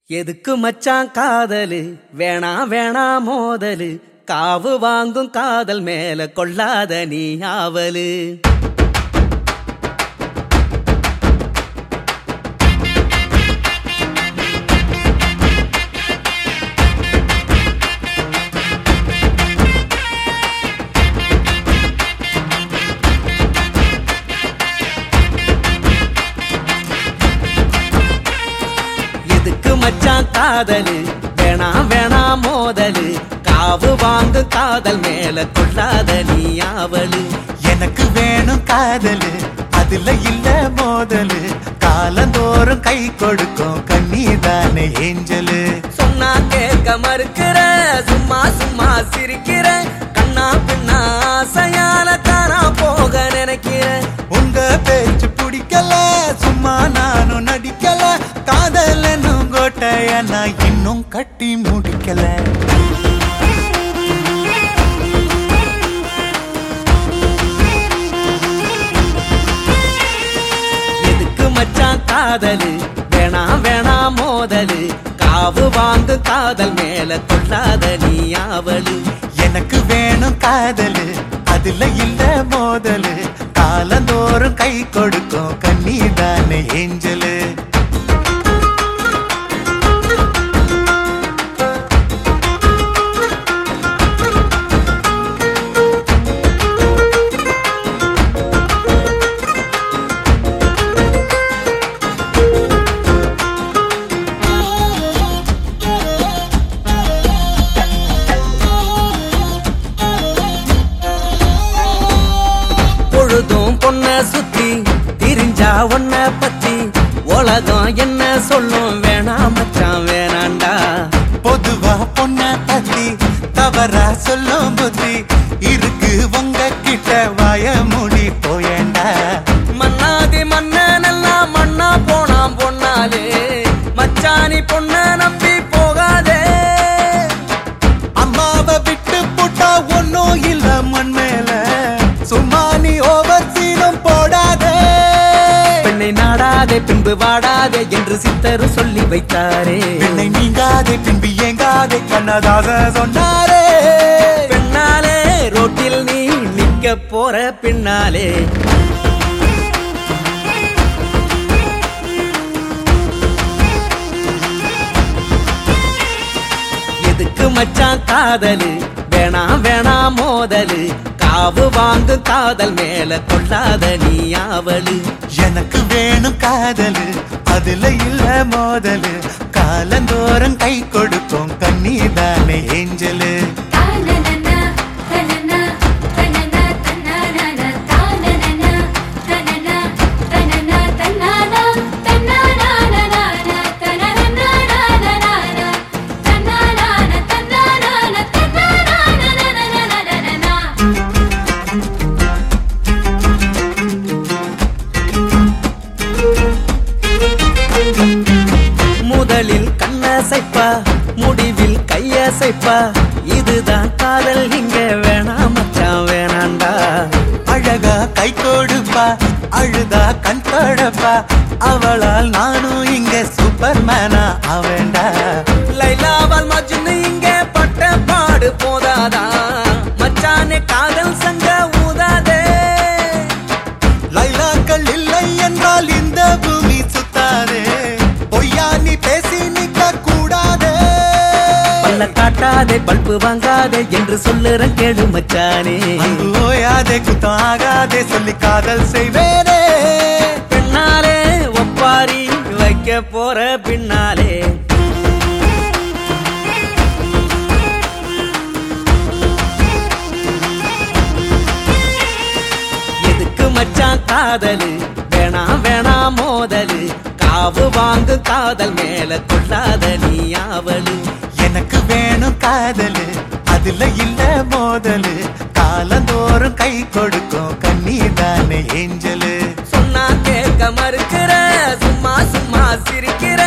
எதுக்கு மச்சான் காதலு வேணா வேணா மோதலு காவு வாங்கும் காதல் மேல கொள்ளாத நீ ஆவலு. எதுக்கு மச்சான் காதலு வேணா வேணா மோதலு காவு வாங்கு காதல் மேல கொள்ளாத நீ ஆவலு. எனக்கு வேணும் காதலு அதுல இல்ல மோதலு காலந்தோறும் கை கொடுக்கும் கண்ணீதானே ஏஞ்சலு. சொன்னா கேட்க மறுக்கிற சும்மா சும்மா சிரிக்கிற கண்ணா பின்னா ஆசையால தானா போக நினைக்கிற. உங்க பேச்சு பிடிக்கல சும்மா நானும் நடிக்கல காதல் என்னும் கோட்டைய நான் இன்னும் கட்டி முடிக்கல. எதுக்கு மச்சான் காதலு வேணா வேணா மோதலு காவு வாங்கு காதல் மேல கொள்ளாத நீ ஆவலு. எனக்கு வேணும் காதலு அதுல இல்ல மோதலு காலந்தோறும் கை கொடுக்கும் கண்ணீதானே ஏஞ்சலு. பொழுதும் பொண்ண சுத்தி திரிஞ்சா ஒன்ன பத்தி உலகம் என்ன சொல்லும் வேணா மச்சான் வேணாண்டா. பொதுவா பொண்ண பத்தி தவறா சொல்லும் புத்தி இருக்கு உங்க கிட்ட வாய மூடி போயேண்டா. மண்ணாதி மன்னனெல்லாம் மண்ணா போனாம் பொண்ணாலே மச்சானி பொண்ண நம்பி போகாதே. அம்மாவை விட்டு போட்டா ஒன்னும் இல்ல மண் மேல சும்மா நீ ஓவர் சீனம் போடாதே. பெண்ணை நாடாதே பின்பு வாடாதே என்று சித்தரு சொல்லி வைத்தாரே. பெண்ணை நீங்காதே பின்பு ஏங்காதே கண்ணதாச சொன்னாரே. பெண்ணாலே ரோட்டில் நீ நிக்க போற பின்னாலே. எதுக்கு மச்சான் காதலு வேணா வேணா மோதலு காவு வாங்கு காதல் மேல கொள்ளாத நீ ஆவலு. எனக்கு வேணும் காதலு அதுல இல்ல மோதலு காலந்தோறும் கை கொடுக்கும் கண்ணீதானே ஏஞ்சலு. முதலில் கண்ணசைப்பா முடிவில் கையசைப்பா இதுதான் காதல் இங்க வேணா மச்சான் வேணாண்டா. அழகா கை கொடுப்பா அழுதா கண் தொடப்பா அவளால் நானும் இங்க சூப்பர் மேனா அவன்டா. லைலாவால் மஜ்னு இங்க பட்ட பாடு போதாதா மச்சானே காதல் சங்க ஊதாதே. லைலாக்கள் இல்லை என்றால் இந்த பூமி சுத்தாதே பொய்யா நீ பேசி நிக்க கூடாதே. பல்ல காட்டாதே பல்பு வாங்காதே என்று சொல்லுறேன் கேளு மச்சானே. அன்பு ஓயாதே குத்தம் ஆகாதே சொல்லி காதல் செய்வேனே. பின்னாலே ஒப்பாரி வைக்க போற பின்னாலே. எதுக்கு மச்சான் காதலு வேணா வேணா மோதலு காவு வாங்கு காதல் மேல கொள்ளாத நீ ஆவலு. எனக்கு வேணும் காதலு அதுல இல்ல மோதலு காலந்தோறும் கை கொடுக்கும் கண்ணீதானே ஏஞ்சலு. சொன்னா கேட்க மறுக்கிற சும்மா சும்மா சிரிக்கிற